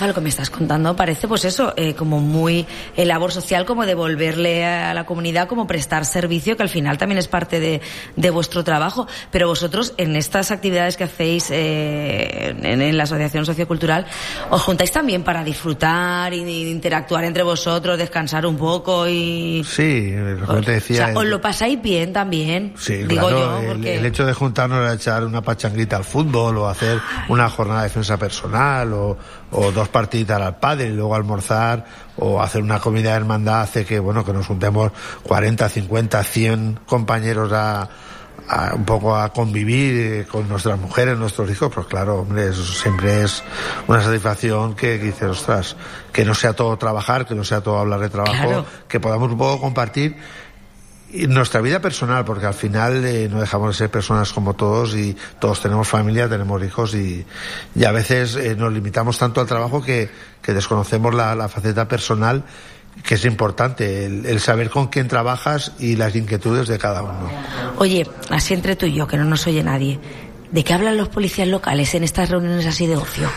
hija, lo que me estás contando parece, pues eso, como muy labor social, como devolverle a la comunidad, como prestar servicio, que al final también es parte de vuestro trabajo. Pero vosotros, en estas actividades que hacéis en la Asociación Sociocultural, ¿os juntáis también para disfrutar y interactuar entre vosotros, descansar un poco y...? Sí, como te decía... O sea, ¿os lo pasáis bien también? Sí, digo claro, yo, porque... el hecho de juntarnos a echar una pachanguita al fútbol, o hacer una jornada de defensa personal, o 2 partiditas al pádel y luego almorzar, o hacer una comida de hermandad, hace que, bueno, que nos juntemos 40, 50, 100 compañeros un poco a convivir con nuestras mujeres, nuestros hijos. Pues claro, hombre, eso siempre es una satisfacción que dices, ostras, que no sea todo trabajar, que no sea todo hablar de trabajo, claro, que podamos un poco compartir nuestra vida personal, porque al final no dejamos de ser personas como todos, y todos tenemos familia, tenemos hijos, y a veces nos limitamos tanto al trabajo que desconocemos la faceta personal, que es importante, el saber con quién trabajas y las inquietudes de cada uno. Oye, así entre tú y yo, que no nos oye nadie, ¿de qué hablan los policías locales en estas reuniones así de ocio?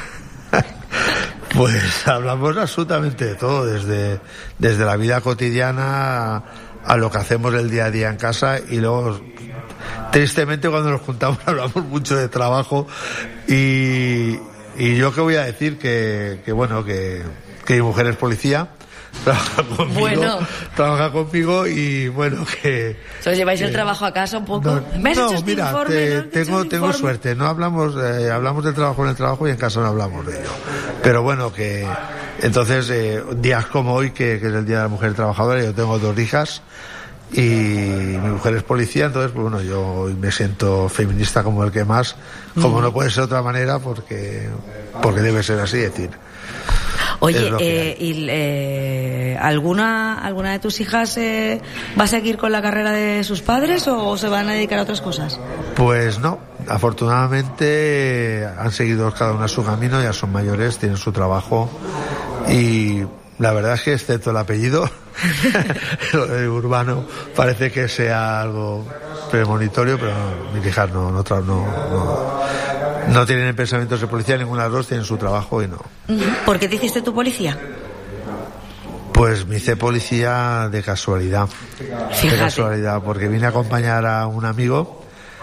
Pues hablamos absolutamente de todo, desde la vida cotidiana a lo que hacemos el día a día en casa, y luego tristemente cuando nos juntamos hablamos mucho de trabajo, y yo qué voy a decir, que mi mujer es policía, trabaja conmigo y bueno, que... ¿Os lleváis el trabajo a casa un poco? No, mira, tengo suerte, no hablamos del trabajo en el trabajo, y en casa no hablamos de ello. Pero bueno, que entonces días como hoy, que es el Día de la Mujer Trabajadora, yo tengo 2 hijas y mi mujer es policía, entonces pues bueno, yo hoy me siento feminista como el que más, como no puede ser de otra manera, porque debe ser así, decir. Oye, ¿alguna de tus hijas va a seguir con la carrera de sus padres o se van a dedicar a otras cosas? Pues no, afortunadamente han seguido cada una su camino, ya son mayores, tienen su trabajo, y la verdad es que excepto el apellido Urbano parece que sea algo premonitorio, pero no, mis hijas no tienen pensamientos de policía, ninguna de las 2 tienen su trabajo y no. ¿Por qué te hiciste tu policía? Pues me hice policía de casualidad. Fíjate. De casualidad, porque vine a acompañar a un amigo,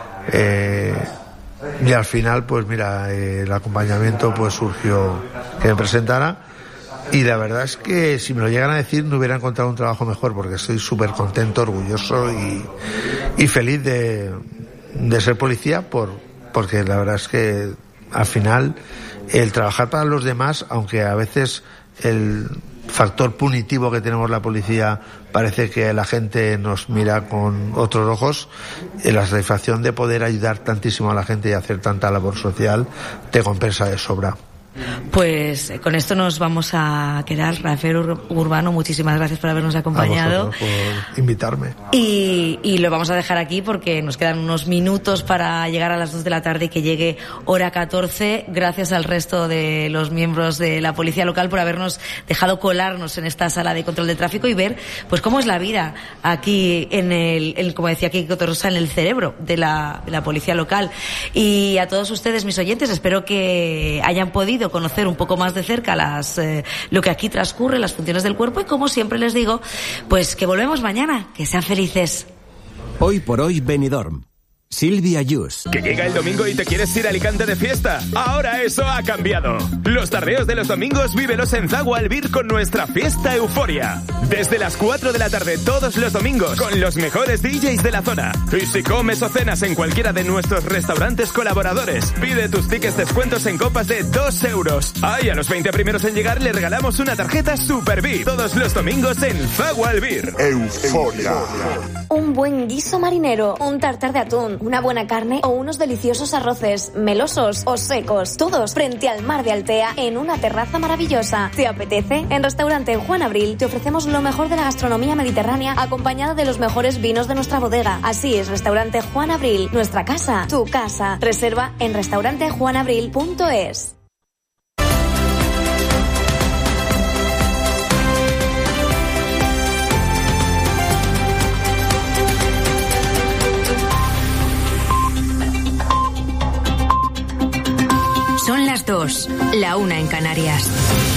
y al final, pues mira, el acompañamiento pues surgió que me presentara, y la verdad es que si me lo llegan a decir no hubiera encontrado un trabajo mejor, porque estoy súper contento, orgulloso y feliz de ser policía, porque la verdad es que al final el trabajar para los demás, aunque a veces el factor punitivo que tenemos la policía parece que la gente nos mira con otros ojos, la satisfacción de poder ayudar tantísimo a la gente y hacer tanta labor social te compensa de sobra. Pues con esto nos vamos a quedar. Rafael Urbano, muchísimas gracias por habernos acompañado. A vosotros por invitarme. Y lo vamos a dejar aquí porque nos quedan unos minutos para llegar a las 2 de la tarde y que llegue hora 14. Gracias al resto de los miembros de la policía local por habernos dejado colarnos en esta sala de control de tráfico y ver pues cómo es la vida aquí como decía Kiko Torrosa, en el cerebro de la policía local. Y a todos ustedes, mis oyentes, espero que hayan podido conocer un poco más de cerca lo que aquí transcurre, las funciones del cuerpo, y como siempre les digo, pues que volvemos mañana, que sean felices. Hoy por hoy Benidorm. Silvia Yus. ¿Que llega el domingo y te quieres ir a Alicante de fiesta? Ahora eso ha cambiado. Los tardeos de los domingos vívelos en Zagual Albir con nuestra fiesta Euforia. Desde las 4 de la tarde todos los domingos con los mejores DJs de la zona. Y si comes o cenas en cualquiera de nuestros restaurantes colaboradores, pide tus tickets descuentos en copas de 2 euros. Y a los 20 primeros en llegar le regalamos una tarjeta Super VIP. Todos los domingos en Zagual Albir. Euforia. Un buen guiso marinero, un tartar de atún, una buena carne o unos deliciosos arroces, melosos o secos, todos frente al mar de Altea en una terraza maravillosa. ¿Te apetece? En Restaurante Juan Abril te ofrecemos lo mejor de la gastronomía mediterránea acompañada de los mejores vinos de nuestra bodega. Así es, Restaurante Juan Abril, nuestra casa, tu casa. Reserva en restaurantejuanabril.es. Son las 2, la 1 en Canarias.